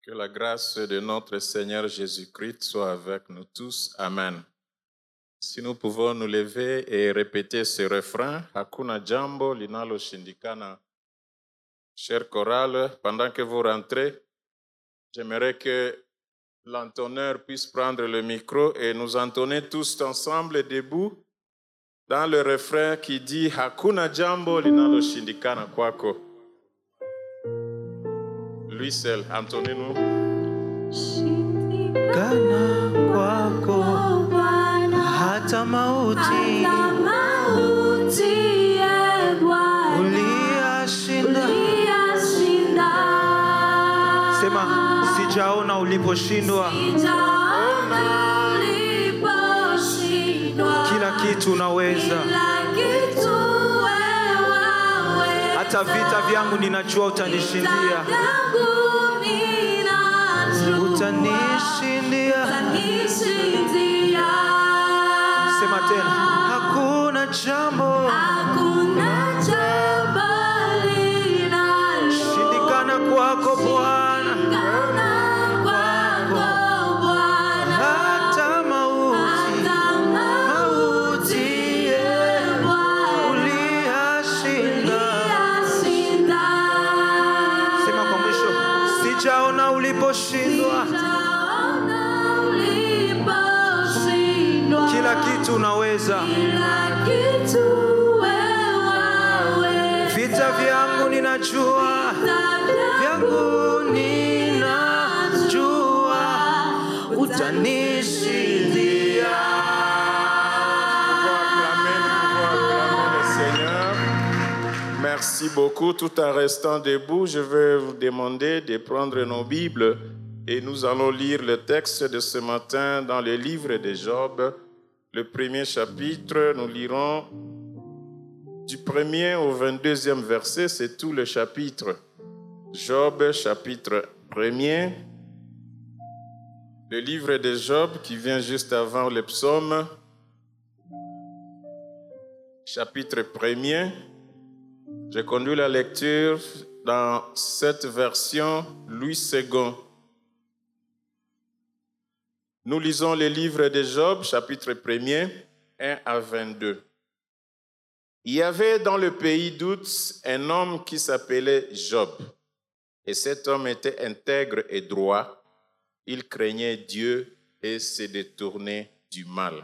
Que la grâce de notre Seigneur Jésus-Christ soit avec nous tous. Amen. Si nous pouvons nous lever et répéter ce refrain, Hakuna jambo linaloshindikana. Cher chorale, pendant que vous rentrez, j'aimerais que l'entonneur puisse prendre le micro et nous entonner tous ensemble debout dans le refrain qui dit Hakuna jambo linaloshindikana kwako. Lui seul, entonnez-nous. Kana kwako hata mauti uliyashinda. Sema sijaona uliposhindwa. Kila kitu unaweza. Hata vita vyangu ninajua utanishindia. Utanishindia. Sema tena, hakuna jambo shindikana kwako Bwana. Hata mauti uliyashinda. Sema kwa mwisho, sijaona uliposhindwa. Kila kitu unaweza. Vita vyangu ninajua. Utanishindia. Merci beaucoup. Tout en restant debout, je vais vous demander de prendre nos Bibles et nous allons lire le texte de ce matin dans le livre de Job. Le premier chapitre, nous lirons du 1er au 22e verset, c'est tout le chapitre. Job, chapitre 1er. Le livre de Job qui vient juste avant le psaume. Chapitre 1er. J'ai conduit la lecture dans cette version Louis II. Nous lisons le livre de Job, chapitre 1er, 1 à 22. Il y avait dans le pays d'Ouz un homme qui s'appelait Job. Et cet homme était intègre et droit. Il craignait Dieu et se détournait du mal.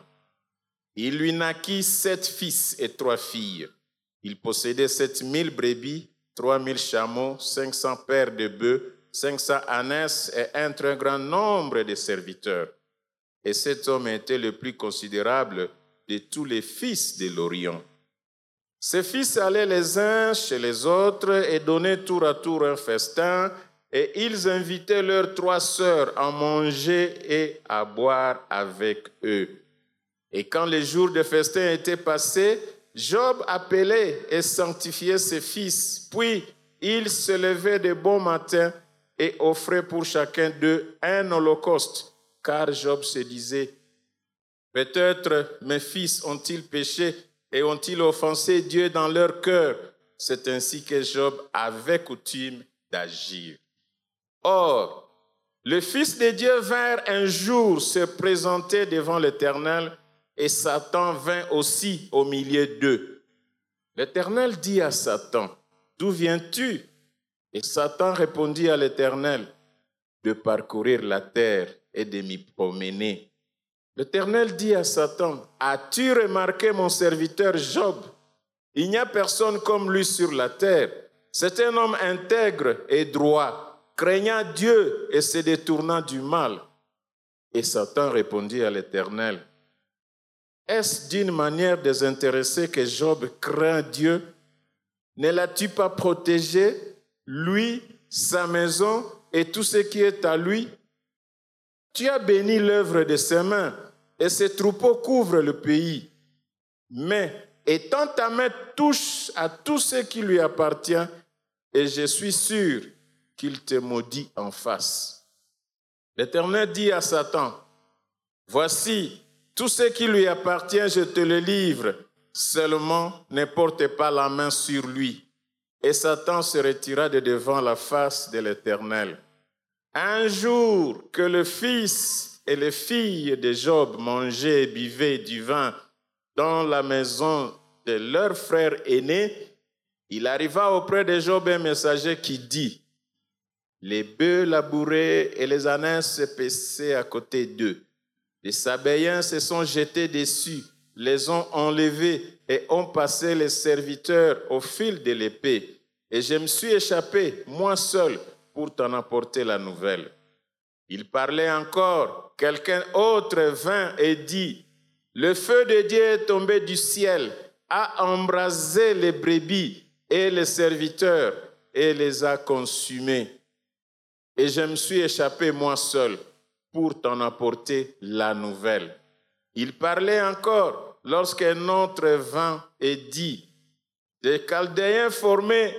Il lui naquit 7 fils et 3 filles. Il possédait 7000 brebis, 3000 chameaux, 500 paires de bœufs, 500 ânesses et un très grand nombre de serviteurs. Et cet homme était le plus considérable de tous les fils de l'Orient. Ses fils allaient les uns chez les autres et donnaient tour à tour un festin, et ils invitaient leurs 3 sœurs à manger et à boire avec eux. Et quand les jours de festin étaient passés, Job appelait et sanctifiait ses fils. Puis il se levait de bon matin et offrait pour chacun d'eux un holocauste. Car Job se disait, peut-être mes fils ont-ils péché et ont-ils offensé Dieu dans leur cœur. C'est ainsi que Job avait coutume d'agir. Or, le Fils de Dieu vint un jour se présenter devant l'Éternel et Satan vint aussi au milieu d'eux. L'Éternel dit à Satan, d'où viens-tu? Et Satan répondit à l'Éternel, de parcourir la terre et de m'y promener. L'Éternel dit à Satan, as-tu remarqué mon serviteur Job? Il n'y a personne comme lui sur la terre. C'est un homme intègre et droit, craignant Dieu et se détournant du mal. Et Satan répondit à l'Éternel, est-ce d'une manière désintéressée que Job craint Dieu? Ne l'as-tu pas protégé, lui, sa maison et tout ce qui est à lui? Tu as béni l'œuvre de ses mains, et ses troupeaux couvrent le pays. Mais étends ta main touche à tout ce qui lui appartient, et je suis sûr qu'il te maudit en face. L'Éternel dit à Satan, voici, tout ce qui lui appartient, je te le livre. Seulement, ne porte pas la main sur lui. Et Satan se retira de devant la face de l'Éternel. Un jour que le fils et les filles de Job mangeaient et buvaient du vin dans la maison de leur frère aîné, il arriva auprès de Job un messager qui dit: les bœufs labourés et les ânes se paissaient à côté d'eux. Les Sabéens se sont jetés dessus, les ont enlevés et ont passé les serviteurs au fil de l'épée. Et je me suis échappé, moi seul, pour t'en apporter la nouvelle. Il parlait encore, quelqu'un autre vint et dit: le feu de Dieu est tombé du ciel, a embrasé les brebis et les serviteurs et les a consumés. Et je me suis échappé moi seul pour t'en apporter la nouvelle. Il parlait encore lorsqu'un autre vint et dit: des Chaldéens formés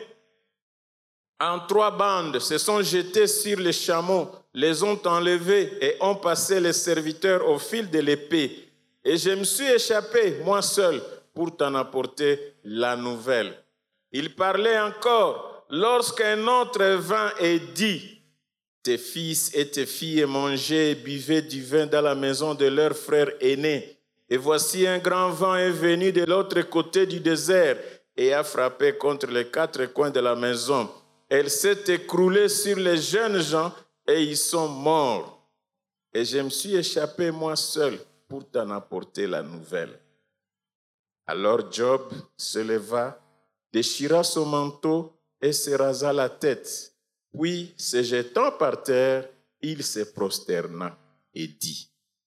en 3 bandes se sont jetés sur les chameaux, les ont enlevés et ont passé les serviteurs au fil de l'épée. Et je me suis échappé, moi seul, pour t'en apporter la nouvelle. Il parlait encore lorsqu'un autre vint et dit: tes fils et tes filles mangeaient et buvaient du vin dans la maison de leur frère aîné. Et voici un grand vent est venu de l'autre côté du désert et a frappé contre les 4 coins de la maison. Elle s'est écroulée sur les jeunes gens et ils sont morts. Et je me suis échappé moi seul pour t'en apporter la nouvelle. Alors Job se leva, déchira son manteau et se rasa la tête. Puis, se jetant par terre, il se prosterna et dit: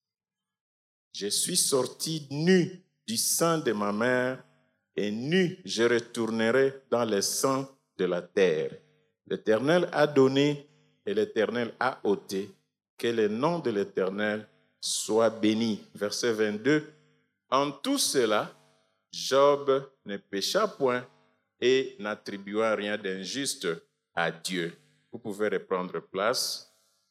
je suis sorti nu du sein de ma mère, et nu je retournerai dans les seins de la terre. L'Éternel a donné et l'Éternel a ôté. Que le nom de l'Éternel soit béni. Verset 22. En tout cela, Job ne pécha point et n'attribua rien d'injuste à Dieu. Vous pouvez reprendre place.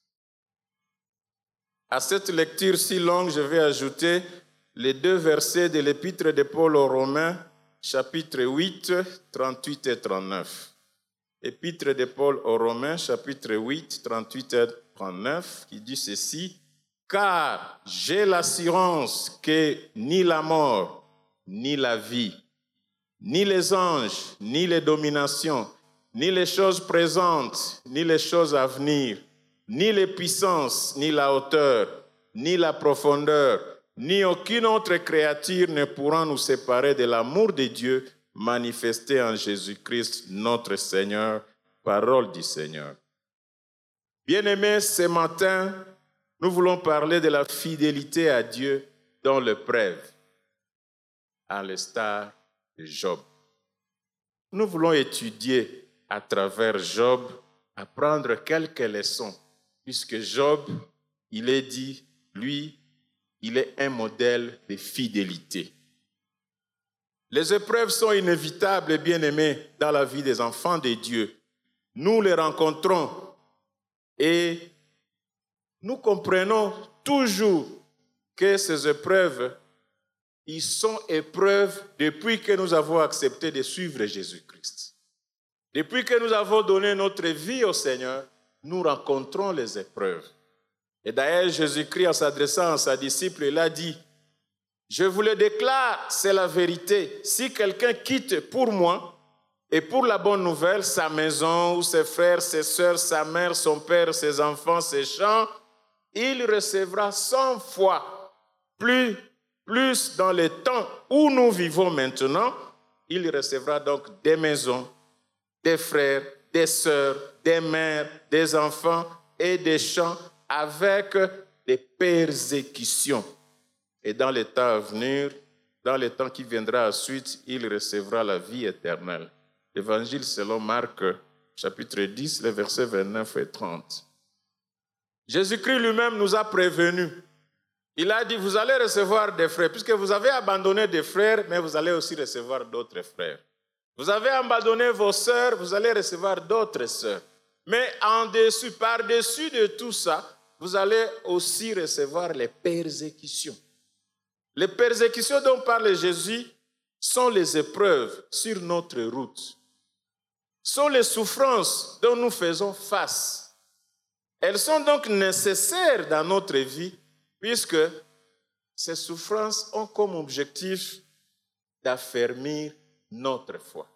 À cette lecture si longue, je vais ajouter les 2 versets de l'épître de Paul aux Romains, chapitre 8, 38 et 39. Épître de Paul aux Romains, chapitre 8, 38 et 39, qui dit ceci: car j'ai l'assurance que ni la mort, ni la vie, ni les anges, ni les dominations, ni les choses présentes, ni les choses à venir, ni les puissances, ni la hauteur, ni la profondeur, ni aucune autre créature ne pourra nous séparer de l'amour de Dieu manifesté en Jésus-Christ notre Seigneur. Parole du Seigneur. Bien-aimés, ce matin, nous voulons parler de la fidélité à Dieu dans l'épreuve, à l'instar de Job. Nous voulons étudier à travers Job, apprendre quelques leçons, puisque Job, il est dit, lui, il est un modèle de fidélité. Les épreuves sont inévitables, bien-aimés, dans la vie des enfants de Dieu. Nous les rencontrons et nous comprenons toujours que ces épreuves, ils sont épreuves depuis que nous avons accepté de suivre Jésus-Christ. Depuis que nous avons donné notre vie au Seigneur, nous rencontrons les épreuves. Et d'ailleurs, Jésus-Christ, en s'adressant à ses disciples, il a dit: je vous le déclare, c'est la vérité. Si quelqu'un quitte pour moi et pour la bonne nouvelle sa maison ou ses frères, ses sœurs, sa mère, son père, ses enfants, ses champs, il recevra 100 fois plus dans le temps où nous vivons maintenant. Il recevra donc des maisons, des frères, des sœurs, des mères, des enfants et des champs avec des persécutions. Et dans les temps à venir, dans les temps qui viendra ensuite, il recevra la vie éternelle. Évangile selon Marc, chapitre 10, les versets 29 et 30. Jésus-Christ lui-même nous a prévenus. Il a dit: vous allez recevoir des frères, puisque vous avez abandonné des frères, mais vous allez aussi recevoir d'autres frères. Vous avez abandonné vos sœurs, vous allez recevoir d'autres sœurs. Mais en-dessus, par-dessus de tout ça, vous allez aussi recevoir les persécutions. Les persécutions dont parle Jésus sont les épreuves sur notre route, sont les souffrances dont nous faisons face. Elles sont donc nécessaires dans notre vie puisque ces souffrances ont comme objectif d'affermir notre foi.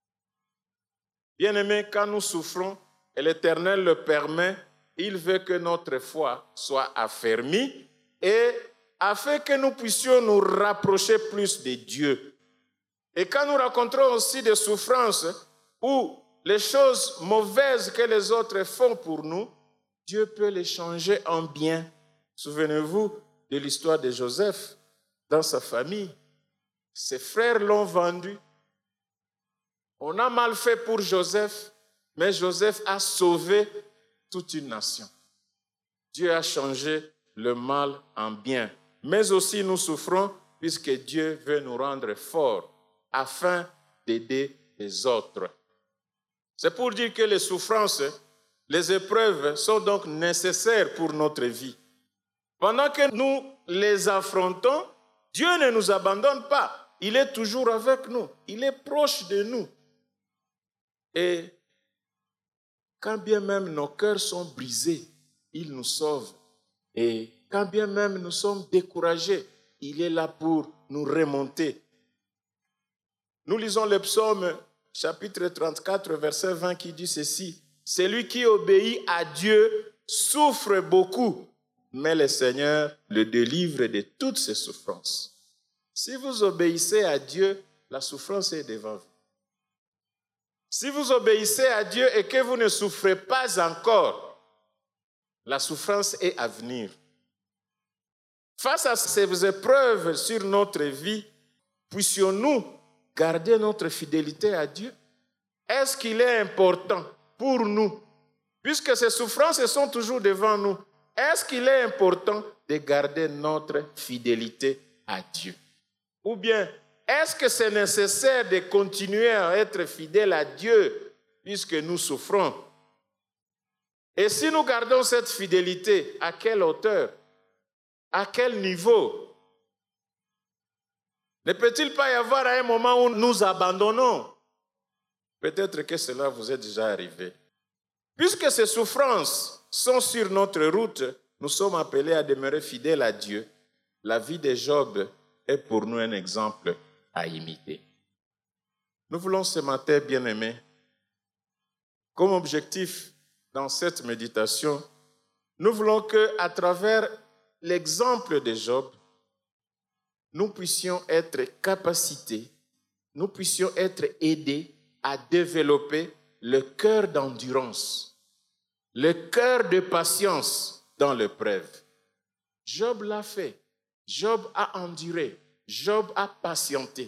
Bien-aimés, quand nous souffrons, et l'Éternel le permet, il veut que notre foi soit affermie et afin que nous puissions nous rapprocher plus de Dieu. Et quand nous rencontrons aussi des souffrances ou les choses mauvaises que les autres font pour nous, Dieu peut les changer en bien. Souvenez-vous de l'histoire de Joseph dans sa famille. Ses frères l'ont vendu. On a mal fait pour Joseph, mais Joseph a sauvé toute une nation. Dieu a changé le mal en bien. Mais aussi nous souffrons puisque Dieu veut nous rendre forts afin d'aider les autres. C'est pour dire que les souffrances, les épreuves sont donc nécessaires pour notre vie. Pendant que nous les affrontons, Dieu ne nous abandonne pas. Il est toujours avec nous. Il est proche de nous. Et quand bien même nos cœurs sont brisés, il nous sauve. Et quand bien même nous sommes découragés, il est là pour nous remonter. Nous lisons le psaume chapitre 34, verset 20 qui dit ceci. « Celui qui obéit à Dieu souffre beaucoup, mais le Seigneur le délivre de toutes ses souffrances. » Si vous obéissez à Dieu, la souffrance est devant vous. Si vous obéissez à Dieu et que vous ne souffrez pas encore, la souffrance est à venir. Face à ces épreuves sur notre vie, puissions-nous garder notre fidélité à Dieu? Est-ce qu'il est important pour nous, puisque ces souffrances sont toujours devant nous, est-ce qu'il est important de garder notre fidélité à Dieu? Ou bien, est-ce que c'est nécessaire de continuer à être fidèle à Dieu puisque nous souffrons? Et si nous gardons cette fidélité, à quelle hauteur? À quel niveau? Ne peut-il pas y avoir un moment où nous abandonnons? Peut-être que cela vous est déjà arrivé. Puisque ces souffrances sont sur notre route, nous sommes appelés à demeurer fidèles à Dieu. La vie de Job est pour nous un exemple à imiter. Nous voulons ce matin, bien-aimés, comme objectif dans cette méditation, nous voulons qu'à travers l'exemple de Job, nous puissions être capacités, nous puissions être aidés à développer le cœur d'endurance, le cœur de patience dans l'épreuve. Job l'a fait. Job a enduré. Job a patienté.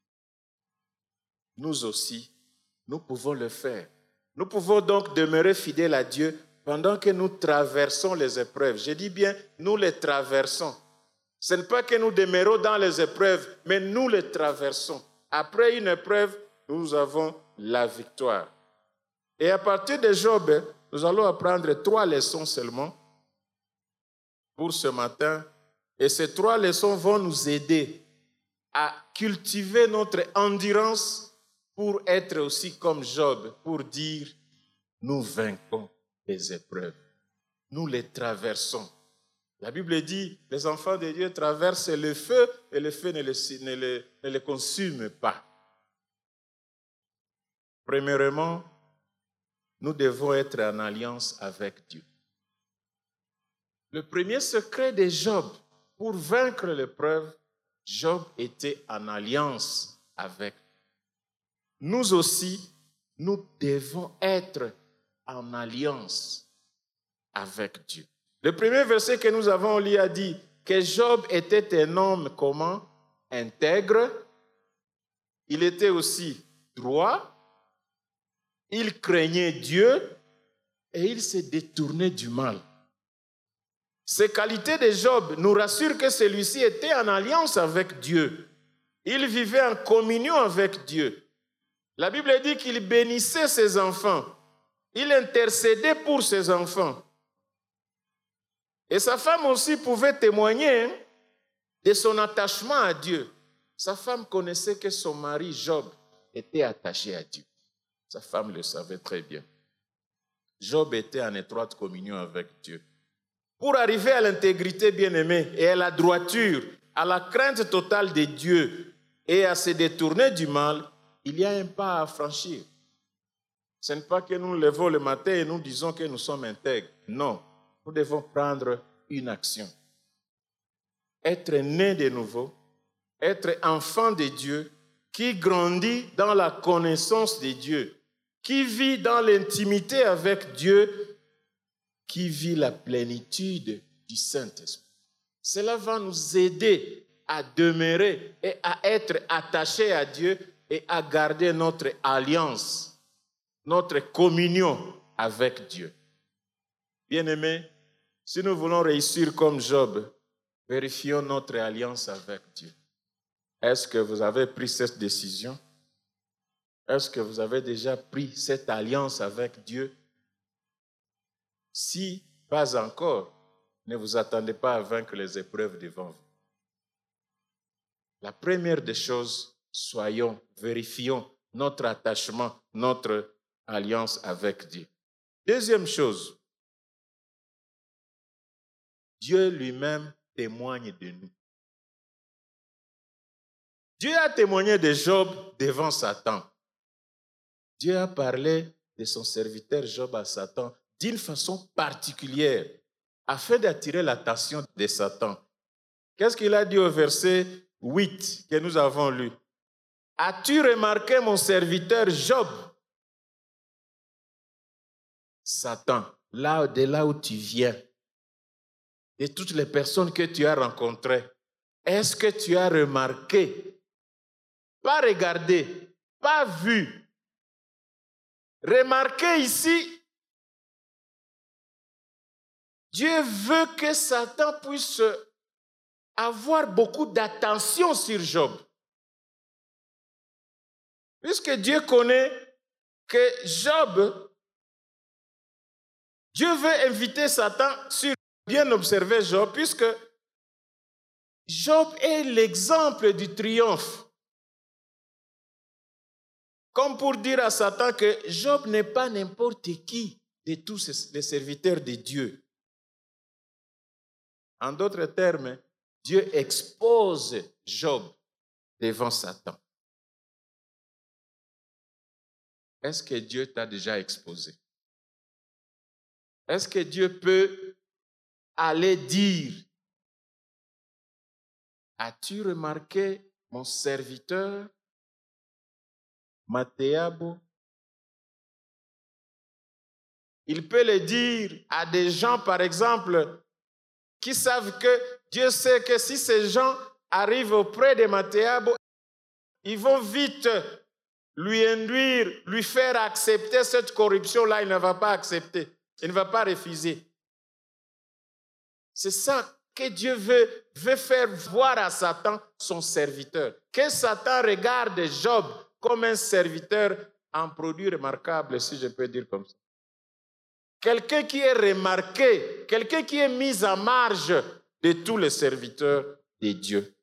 Nous aussi, nous pouvons le faire. Nous pouvons donc demeurer fidèles à Dieu pendant que nous traversons les épreuves. Je dis bien, nous les traversons. Ce n'est pas que nous demeurons dans les épreuves, mais nous les traversons. Après une épreuve, nous avons la victoire. Et à partir de Job, nous allons apprendre 3 leçons seulement pour ce matin. Et ces 3 leçons vont nous aider à cultiver notre endurance pour être aussi comme Job, pour dire, nous vaincons les épreuves. Nous les traversons. La Bible dit, les enfants de Dieu traversent le feu et le feu ne les consume pas. Premièrement, nous devons être en alliance avec Dieu. Le premier secret de Job, pour vaincre l'épreuve, Job était en alliance avec Dieu. Nous aussi, nous devons être en alliance avec Dieu. Le premier verset que nous avons lu a dit que Job était un homme comment? Intègre. Il était aussi droit. Il craignait Dieu et il se détournait du mal. Ces qualités de Job nous rassurent que celui-ci était en alliance avec Dieu. Il vivait en communion avec Dieu. La Bible dit qu'il bénissait ses enfants. Il intercédait pour ses enfants. Et sa femme aussi pouvait témoigner de son attachement à Dieu. Sa femme connaissait que son mari Job était attaché à Dieu. Sa femme le savait très bien. Job était en étroite communion avec Dieu. Pour arriver à l'intégrité, bien-aimé, et à la droiture, à la crainte totale de Dieu et à se détourner du mal, il y a un pas à franchir. Ce n'est pas que nous nous levons le matin et nous disons que nous sommes intègres. Non, nous devons prendre une action. Être né de nouveau, être enfant de Dieu, qui grandit dans la connaissance de Dieu, qui vit dans l'intimité avec Dieu, qui vit la plénitude du Saint-Esprit. Cela va nous aider à demeurer et à être attachés à Dieu et à garder notre alliance, notre communion avec Dieu. Bien-aimés, si nous voulons réussir comme Job, vérifions notre alliance avec Dieu. Est-ce que vous avez pris cette décision? Est-ce que vous avez déjà pris cette alliance avec Dieu? Si pas encore, ne vous attendez pas à vaincre les épreuves devant vous. La première des choses, vérifions notre attachement, notre alliance avec Dieu. Deuxième chose, Dieu lui-même témoigne de nous. Dieu a témoigné de Job devant Satan. Dieu a parlé de son serviteur Job à Satan d'une façon particulière afin d'attirer l'attention de Satan. Qu'est-ce qu'il a dit au verset 8 que nous avons lu? As-tu remarqué mon serviteur Job? Satan, de là où tu viens, de toutes les personnes que tu as rencontrées, est-ce que tu as remarqué, pas regardé, pas vu, remarqué ici, Dieu veut que Satan puisse avoir beaucoup d'attention sur Job. Puisque Dieu connaît que Dieu veut inviter Satan sur bien observer Job, puisque Job est l'exemple du triomphe. Comme pour dire à Satan que Job n'est pas n'importe qui de tous les serviteurs de Dieu. En d'autres termes, Dieu expose Job devant Satan. Est-ce que Dieu t'a déjà exposé? Est-ce que Dieu peut aller dire, as-tu remarqué mon serviteur, Mathéabo? Il peut le dire à des gens, par exemple, qui savent que Dieu sait que si ces gens arrivent auprès de Mathéabo, ils vont vite lui induire, lui faire accepter cette corruption-là. Il ne va pas accepter, il ne va pas refuser. C'est ça que Dieu veut faire voir à Satan, son serviteur. Que Satan regarde Job comme un serviteur en produit remarquable, si je peux dire comme ça. Quelqu'un qui est remarqué, quelqu'un qui est mis en marge de tous les serviteurs de Dieu.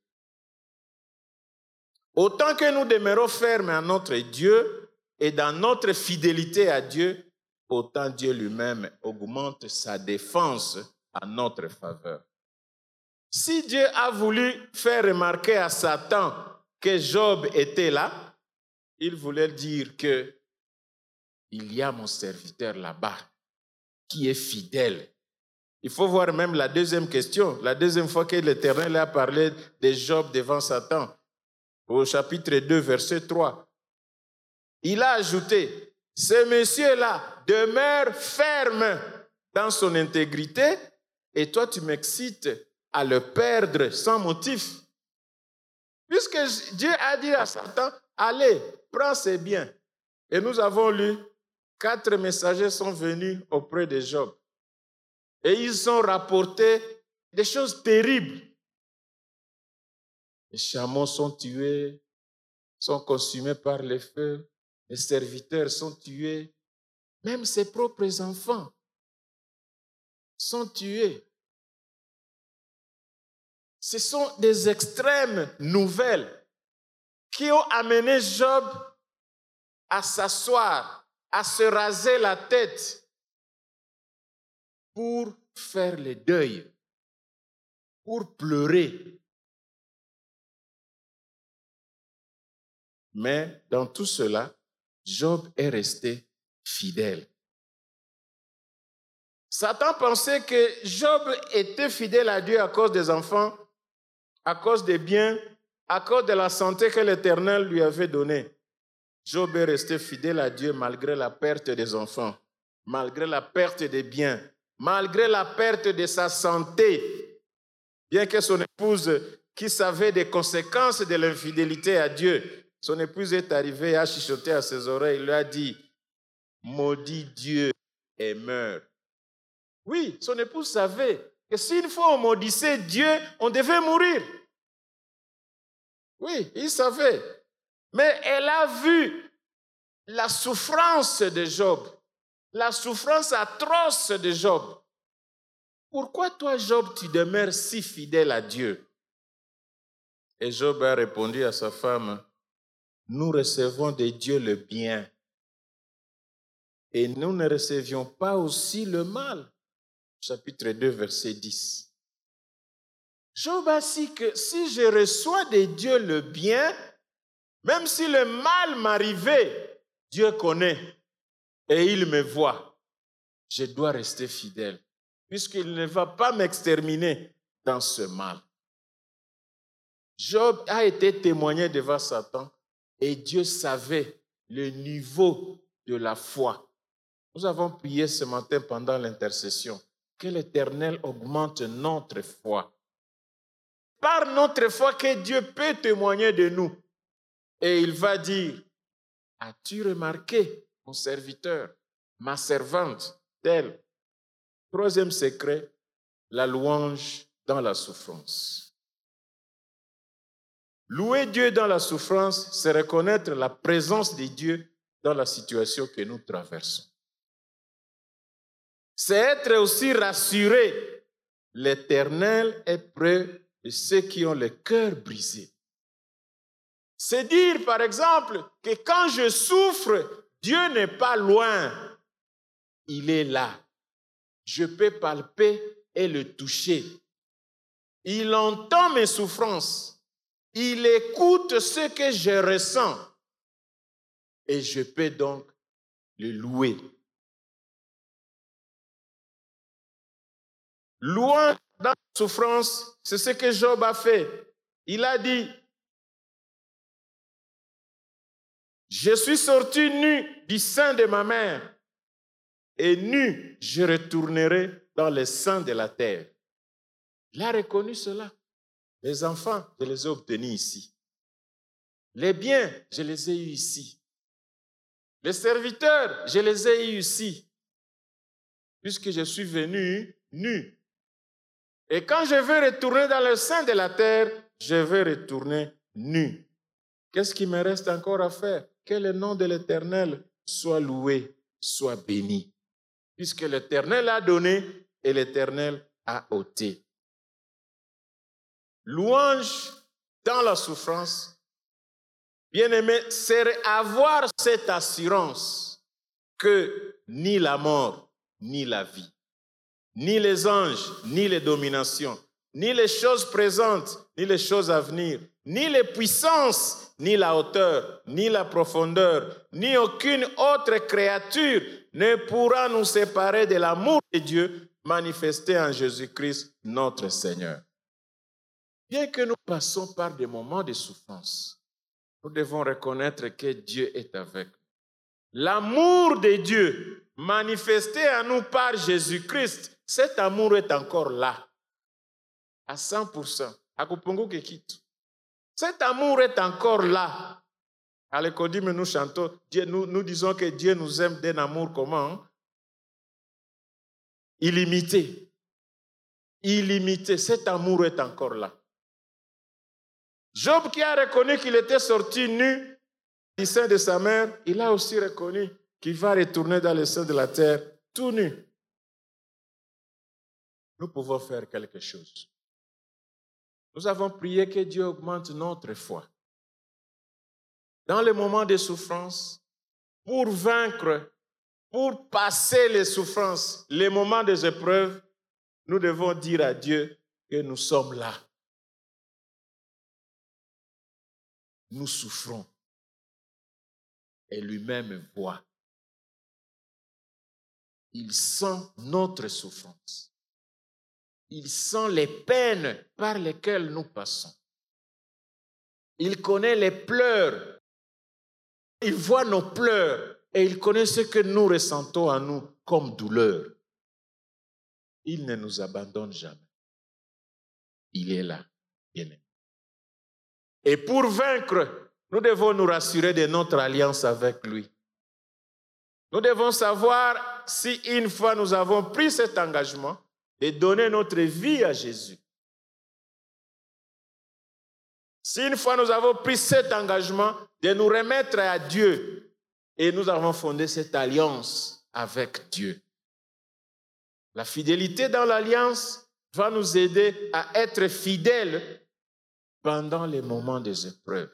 Autant que nous demeurons fermes à notre Dieu et dans notre fidélité à Dieu, autant Dieu lui-même augmente sa défense en notre faveur. Si Dieu a voulu faire remarquer à Satan que Job était là, il voulait dire que il y a mon serviteur là-bas qui est fidèle. Il faut voir même la deuxième question, la deuxième fois que l'Éternel a parlé de Job devant Satan, au chapitre 2, verset 3. Il a ajouté, ce monsieur-là demeure ferme dans son intégrité et toi tu m'excites à le perdre sans motif. Puisque Dieu a dit à Satan, allez, prends ses biens. Et nous avons lu, 4 messagers sont venus auprès de Job. Et ils ont rapporté des choses terribles. Les chameaux sont tués, sont consumés par le feu. Les serviteurs sont tués. Même ses propres enfants sont tués. Ce sont des extrêmes nouvelles qui ont amené Job à s'asseoir, à se raser la tête pour faire le deuil, pour pleurer. Mais dans tout cela, Job est resté fidèle. Satan pensait que Job était fidèle à Dieu à cause des enfants, à cause des biens, à cause de la santé que l'Éternel lui avait donnée. Job est resté fidèle à Dieu malgré la perte des enfants, malgré la perte des biens, malgré la perte de sa santé. Bien que son épouse, qui savait des conséquences de l'infidélité à Dieu, son épouse est arrivée à chuchoter à ses oreilles, il lui a dit, « Maudit Dieu et meurt. » Oui, son épouse savait que s'il faut on maudissait Dieu, on devait mourir. Oui, il savait. Mais elle a vu la souffrance de Job, la souffrance atroce de Job. Pourquoi toi, Job, tu demeures si fidèle à Dieu? Et Job a répondu à sa femme, nous recevons de Dieu le bien et nous ne recevions pas aussi le mal. Chapitre 2, verset 10. Job a dit que si je reçois de Dieu le bien, même si le mal m'arrivait, Dieu connaît et il me voit. Je dois rester fidèle, puisqu'il ne va pas m'exterminer dans ce mal. Job a été témoigné devant Satan et Dieu savait le niveau de la foi. Nous avons prié ce matin pendant l'intercession que l'Éternel augmente notre foi. Par notre foi que Dieu peut témoigner de nous. Et il va dire, as-tu remarqué, mon serviteur, ma servante, telle? Troisième secret, la louange dans la souffrance. Louer Dieu dans la souffrance, c'est reconnaître la présence de Dieu dans la situation que nous traversons. C'est être aussi rassuré. L'Éternel est près de ceux qui ont le cœur brisé. C'est dire, par exemple, que quand je souffre, Dieu n'est pas loin. Il est là. Je peux palper et le toucher. Il entend mes souffrances. Il écoute ce que je ressens. Et je peux donc le louer. Louant dans la souffrance, c'est ce que Job a fait. Il a dit, je suis sorti nu du sein de ma mère, et nu je retournerai dans le sein de la terre. Il a reconnu cela. Les enfants, je les ai obtenus ici. Les biens, je les ai eus ici. Les serviteurs, je les ai eus ici. Puisque je suis venu nu. Et quand je vais retourner dans le sein de la terre, je vais retourner nu. Qu'est-ce qui me reste encore à faire? Que le nom de l'Éternel soit loué, soit béni. Puisque l'Éternel a donné et l'Éternel a ôté. Louange dans la souffrance, bien-aimé, c'est avoir cette assurance que ni la mort, ni la vie, ni les anges, ni les dominations, ni les choses présentes, ni les choses à venir, ni les puissances, ni la hauteur, ni la profondeur, ni aucune autre créature ne pourra nous séparer de l'amour de Dieu manifesté en Jésus-Christ, notre Seigneur. Bien que nous passons par des moments de souffrance, nous devons reconnaître que Dieu est avec nous. L'amour de Dieu manifesté à nous par Jésus-Christ, cet amour est encore là, à 100%. Cet amour est encore là. À l'écodime, nous chantons, nous disons que Dieu nous aime d'un amour comment? Illimité. Illimité. Cet amour est encore là. Job qui a reconnu qu'il était sorti nu du sein de sa mère, il a aussi reconnu qu'il va retourner dans le sein de la terre tout nu. Nous pouvons faire quelque chose. Nous avons prié que Dieu augmente notre foi. Dans les moments de souffrance, pour vaincre pour passer les souffrances, les moments des épreuves, nous devons dire à Dieu que nous sommes là. Nous souffrons. Et lui-même voit. Il sent notre souffrance. Il sent les peines par lesquelles nous passons. Il connaît les pleurs. Il voit nos pleurs et il connaît ce que nous ressentons en nous comme douleur. Il ne nous abandonne jamais. Il est là, bien-aimé. Et pour vaincre, nous devons nous rassurer de notre alliance avec lui. Nous devons savoir si une fois nous avons pris cet engagement de donner notre vie à Jésus. Si une fois nous avons pris cet engagement de nous remettre à Dieu et nous avons fondé cette alliance avec Dieu. La fidélité dans l'alliance va nous aider à être fidèles pendant les moments des épreuves.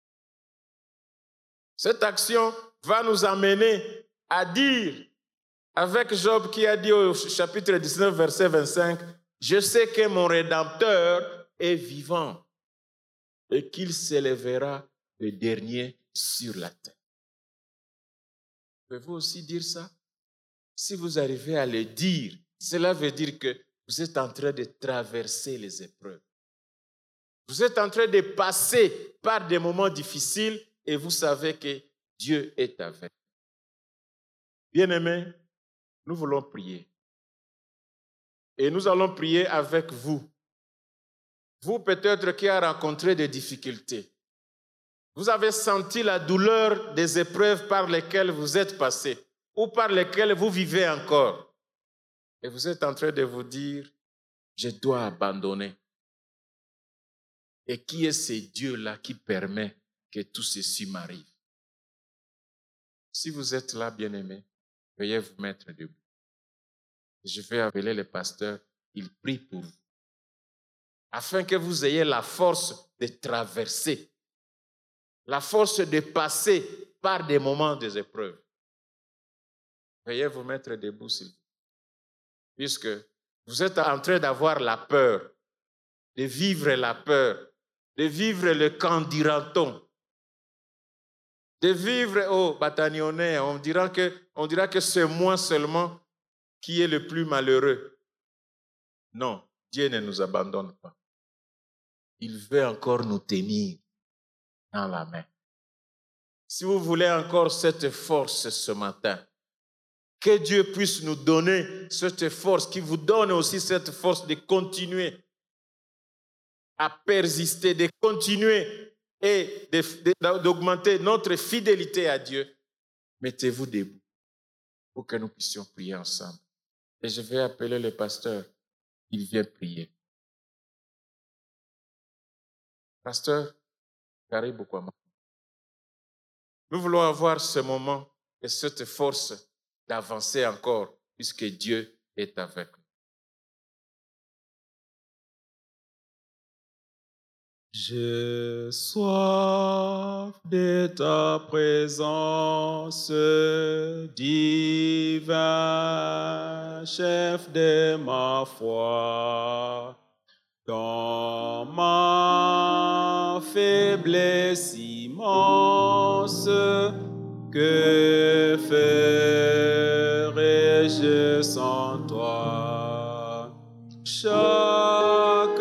Cette action va nous amener à dire, avec Job qui a dit au chapitre 19, verset 25, « Je sais que mon Rédempteur est vivant et qu'il s'élèvera le dernier sur la terre. » Pouvez-vous aussi dire ça? Si vous arrivez à le dire, cela veut dire que vous êtes en train de traverser les épreuves. Vous êtes en train de passer par des moments difficiles et vous savez que Dieu est avec vous. Bien-aimés, nous voulons prier. Et nous allons prier avec vous. Vous peut-être qui avez rencontré des difficultés. Vous avez senti la douleur des épreuves par lesquelles vous êtes passés ou par lesquelles vous vivez encore. Et vous êtes en train de vous dire, je dois abandonner. Et qui est ce Dieu-là qui permet que tout ceci m'arrive? Si vous êtes là, bien-aimés, veuillez vous mettre debout. Je vais appeler le pasteur, il prie pour vous, afin que vous ayez la force de traverser, la force de passer par des moments des épreuves. Veuillez vous mettre debout, s'il vous plaît, puisque vous êtes en train d'avoir la peur, de vivre la peur, de vivre le quand dira-t-on, de vivre au bataillonnaire. On dira que c'est moi seulement qui est le plus malheureux. Non, Dieu ne nous abandonne pas. Il veut encore nous tenir dans la main. Si vous voulez encore cette force ce matin, que Dieu puisse nous donner cette force, qui vous donne aussi cette force de continuer à persister, de continuer et d'augmenter notre fidélité à Dieu. Mettez-vous debout pour que nous puissions prier ensemble. Et je vais appeler le pasteur. Il vient prier. Pasteur, karibu kwa Mungu. Nous voulons avoir ce moment et cette force d'avancer encore, puisque Dieu est avec nous. J'ai soif de ta présence, divin chef de ma foi. Dans ma faiblesse immense, que ferais-je sans toi? Chaque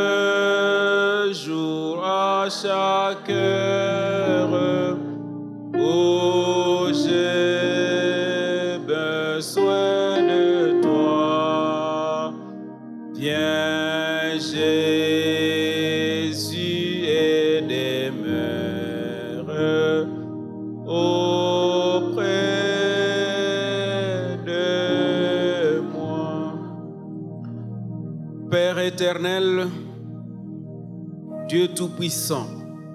jour, à chaque heure, où j'ai besoin de toi, viens Jésus et demeure auprès de moi. Père éternel, Dieu Tout-Puissant,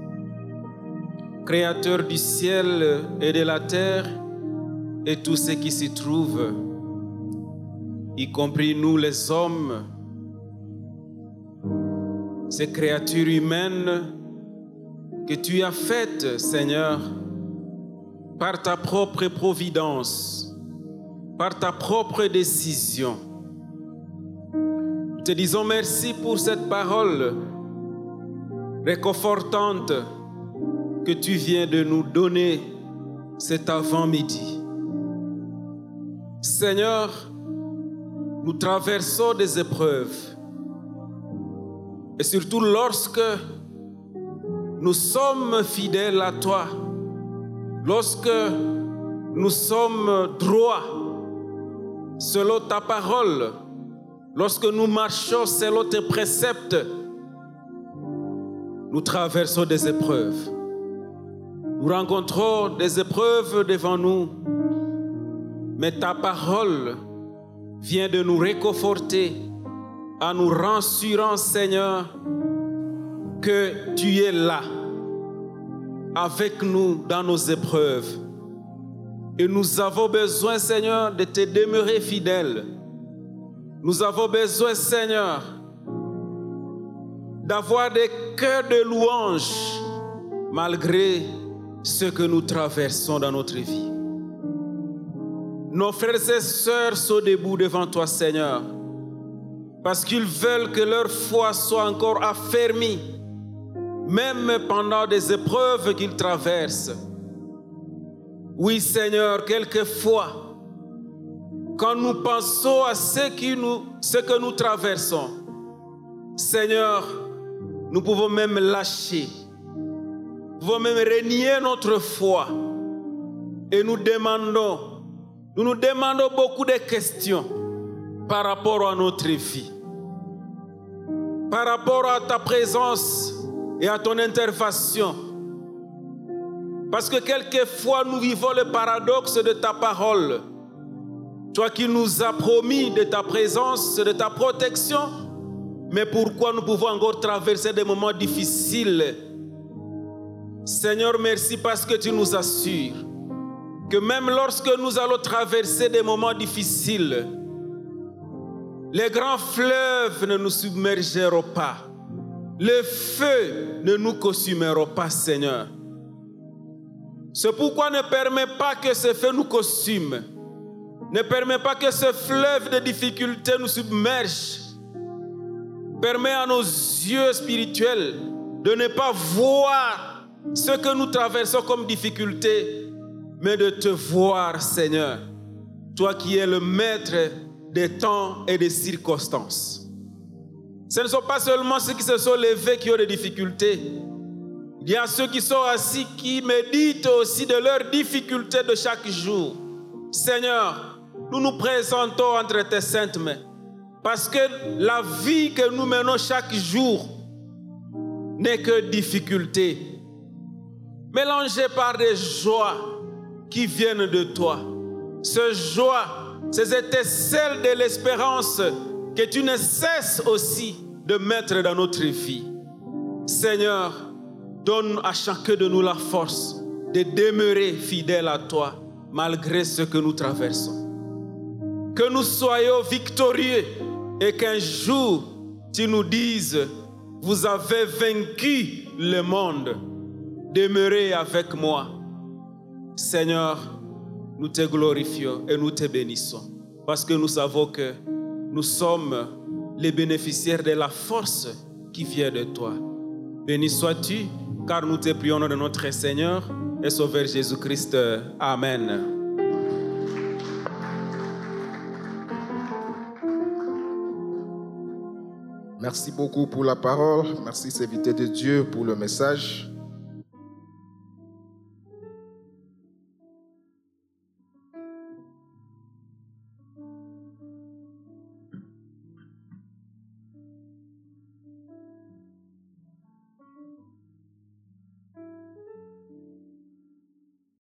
Créateur du ciel et de la terre et tout ce qui s'y trouve, y compris nous les hommes, ces créatures humaines que tu as faites, Seigneur, par ta propre providence, par ta propre décision. Nous te disons merci pour cette parole réconfortante que tu viens de nous donner cet avant-midi. Seigneur, nous traversons des épreuves. Et surtout lorsque nous sommes fidèles à toi, lorsque nous sommes droits selon ta parole, lorsque nous marchons selon tes préceptes, nous traversons des épreuves. Nous rencontrons des épreuves devant nous, mais ta parole vient de nous réconforter en nous rassurant, Seigneur, que tu es là avec nous dans nos épreuves. Et nous avons besoin, Seigneur, de te demeurer fidèle. Nous avons besoin, Seigneur, d'avoir des cœurs de louange malgré ce que nous traversons dans notre vie. Nos frères et sœurs sont debout devant toi, Seigneur, parce qu'ils veulent que leur foi soit encore affermie, même pendant des épreuves qu'ils traversent. Oui, Seigneur, quelquefois, quand nous pensons à ce que nous traversons, Seigneur, nous pouvons même lâcher, nous pouvons même renier notre foi et nous nous demandons beaucoup de questions par rapport à notre vie, par rapport à ta présence et à ton intervention. Parce que quelquefois nous vivons le paradoxe de ta parole. Toi qui nous as promis de ta présence, de ta protection, mais pourquoi nous pouvons encore traverser des moments difficiles? Seigneur, merci parce que tu nous assures que même lorsque nous allons traverser des moments difficiles, les grands fleuves ne nous submergeront pas. Le feu ne nous consumera pas, Seigneur. C'est pourquoi ne permets pas que ce feu nous consume. Ne permets pas que ce fleuve de difficultés nous submerge. Permets à nos yeux spirituels de ne pas voir ce que nous traversons comme difficulté, mais de te voir, Seigneur, toi qui es le maître des temps et des circonstances. Ce ne sont pas seulement ceux qui se sont levés qui ont des difficultés. Il y a ceux qui sont assis qui méditent aussi de leurs difficultés de chaque jour. Seigneur, nous nous présentons entre tes saintes mains parce que la vie que nous menons chaque jour n'est que difficulté, mélangée par des joies qui viennent de toi. Ces joies, ces étincelles de l'espérance que tu ne cesses aussi de mettre dans notre vie. Seigneur, donne à chacun de nous la force de demeurer fidèle à toi malgré ce que nous traversons. Que nous soyons victorieux et qu'un jour tu nous dises, vous avez vaincu le monde, demeurez avec moi. Seigneur, nous te glorifions et nous te bénissons parce que nous savons que nous sommes les bénéficiaires de la force qui vient de toi. Béni sois-tu, car nous te prions au nom de notre Seigneur et Sauveur Jésus-Christ. Amen. Merci beaucoup pour la parole. Merci, serviteur de Dieu, pour le message.